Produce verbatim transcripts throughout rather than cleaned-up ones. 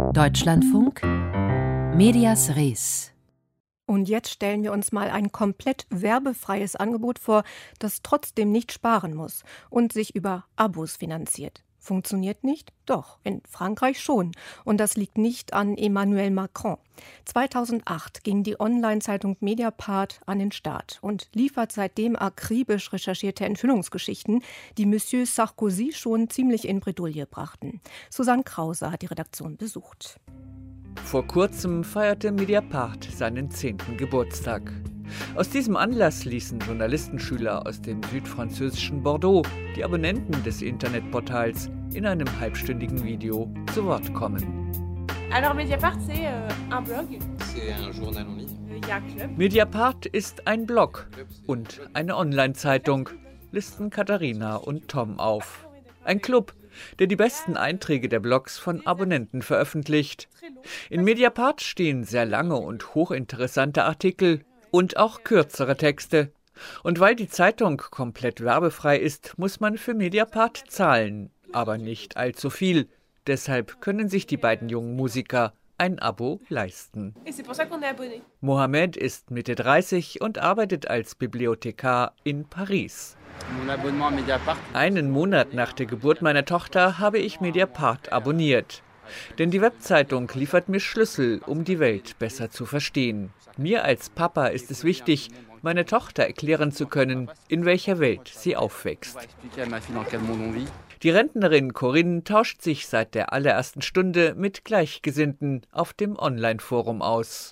Deutschlandfunk Medias Res. Und jetzt stellen wir uns mal ein komplett werbefreies Angebot vor, das trotzdem nicht sparen muss und sich über Abos finanziert. Funktioniert nicht? Doch, in Frankreich schon. Und das liegt nicht an Emmanuel Macron. zweitausendacht ging die Online-Zeitung Mediapart an den Start und liefert seitdem akribisch recherchierte Enthüllungsgeschichten, die Monsieur Sarkozy schon ziemlich in Bredouille brachten. Susanne Krause hat die Redaktion besucht. Vor kurzem feierte Mediapart seinen zehnten Geburtstag. Aus diesem Anlass ließen Journalistenschüler aus dem südfranzösischen Bordeaux die Abonnenten des Internetportals in einem halbstündigen Video zu Wort kommen. Alors Mediapart, c'est euh, un blog. C'est un journal en ligne. Il y a un club. Mediapart ist ein Blog und eine Online-Zeitung, listen Katharina und Tom auf. Ein Club, der die besten Einträge der Blogs von Abonnenten veröffentlicht. In Mediapart stehen sehr lange und hochinteressante Artikel und auch kürzere Texte. Und weil die Zeitung komplett werbefrei ist, muss man für Mediapart zahlen, aber nicht allzu viel. Deshalb können sich die beiden jungen Musiker ein Abo leisten. Mohamed ist Mitte dreißig und arbeitet als Bibliothekar in Paris. Einen Monat nach der Geburt meiner Tochter habe ich Mediapart abonniert. Denn die Webzeitung liefert mir Schlüssel, um die Welt besser zu verstehen. Mir als Papa ist es wichtig, meiner Tochter erklären zu können, in welcher Welt sie aufwächst. Die Rentnerin Corinne tauscht sich seit der allerersten Stunde mit Gleichgesinnten auf dem Online-Forum aus.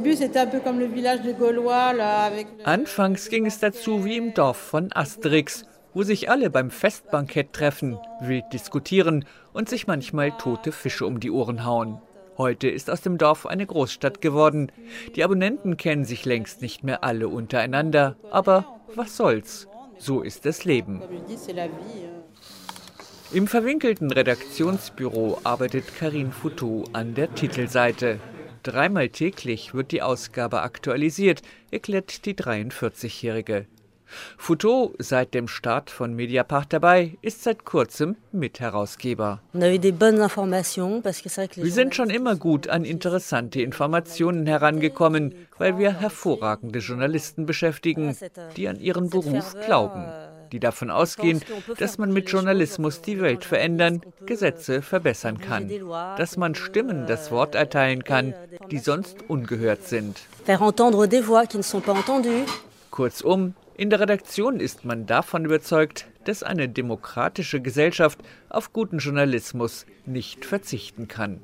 Anfangs ging es dazu wie im Dorf von Asterix, wo sich alle beim Festbankett treffen, wild diskutieren und sich manchmal tote Fische um die Ohren hauen. Heute ist aus dem Dorf eine Großstadt geworden. Die Abonnenten kennen sich längst nicht mehr alle untereinander, aber was soll's? So ist das Leben. Im verwinkelten Redaktionsbüro arbeitet Karine Fouteau an der Titelseite. Dreimal täglich wird die Ausgabe aktualisiert, erklärt die dreiundvierzigjährige. Fouteau, seit dem Start von Mediapart dabei, ist seit kurzem Mitherausgeber. Wir sind schon immer gut an interessante Informationen herangekommen, weil wir hervorragende Journalisten beschäftigen, die an ihren Beruf glauben, die davon ausgehen, dass man mit Journalismus die Welt verändern, Gesetze verbessern kann, dass man Stimmen das Wort erteilen kann, die sonst ungehört sind. Kurzum, in der Redaktion ist man davon überzeugt, dass eine demokratische Gesellschaft auf guten Journalismus nicht verzichten kann.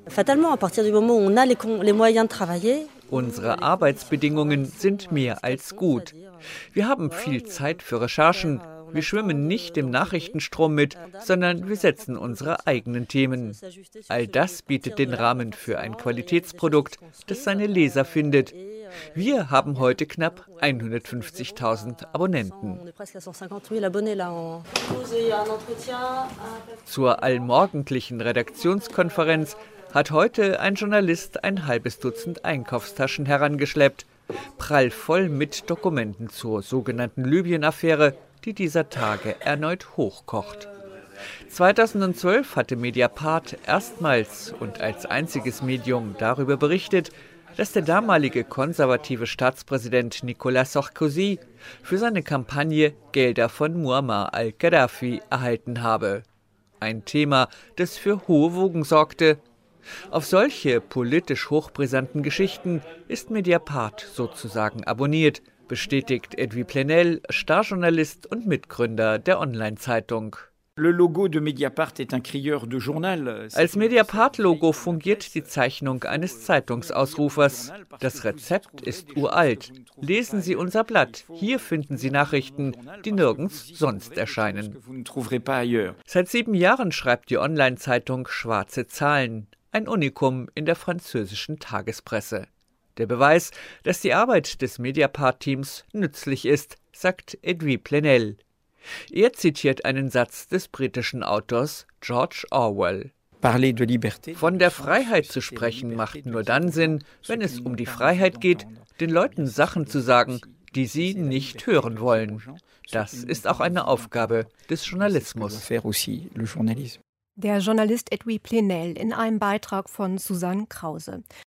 Unsere Arbeitsbedingungen sind mehr als gut. Wir haben viel Zeit für Recherchen. Wir schwimmen nicht im Nachrichtenstrom mit, sondern wir setzen unsere eigenen Themen. All das bietet den Rahmen für ein Qualitätsprodukt, das seine Leser findet. Wir haben heute knapp hundertfünfzigtausend Abonnenten. Zur allmorgendlichen Redaktionskonferenz hat heute ein Journalist ein halbes Dutzend Einkaufstaschen herangeschleppt, prallvoll mit Dokumenten zur sogenannten Libyen-Affäre, die dieser Tage erneut hochkocht. zweitausendzwölf hatte Mediapart erstmals und als einziges Medium darüber berichtet, dass der damalige konservative Staatspräsident Nicolas Sarkozy für seine Kampagne Gelder von Muammar al-Gaddafi erhalten habe. Ein Thema, das für hohe Wogen sorgte. Auf solche politisch hochbrisanten Geschichten ist Mediapart sozusagen abonniert, bestätigt Edwy Plenel, Starjournalist und Mitgründer der Online-Zeitung. Als Mediapart-Logo fungiert die Zeichnung eines Zeitungsausrufers. Das Rezept ist uralt. Lesen Sie unser Blatt. Hier finden Sie Nachrichten, die nirgends sonst erscheinen. Seit sieben Jahren schreibt die Online-Zeitung schwarze Zahlen. Ein Unikum in der französischen Tagespresse. Der Beweis, dass die Arbeit des Mediapart-Teams nützlich ist, sagt Edwy Plenel. Er zitiert einen Satz des britischen Autors George Orwell. Von der Freiheit zu sprechen macht nur dann Sinn, wenn es um die Freiheit geht, den Leuten Sachen zu sagen, die sie nicht hören wollen. Das ist auch eine Aufgabe des Journalismus. Der Journalist Edoui Plenel in einem Beitrag von Susanne Krause.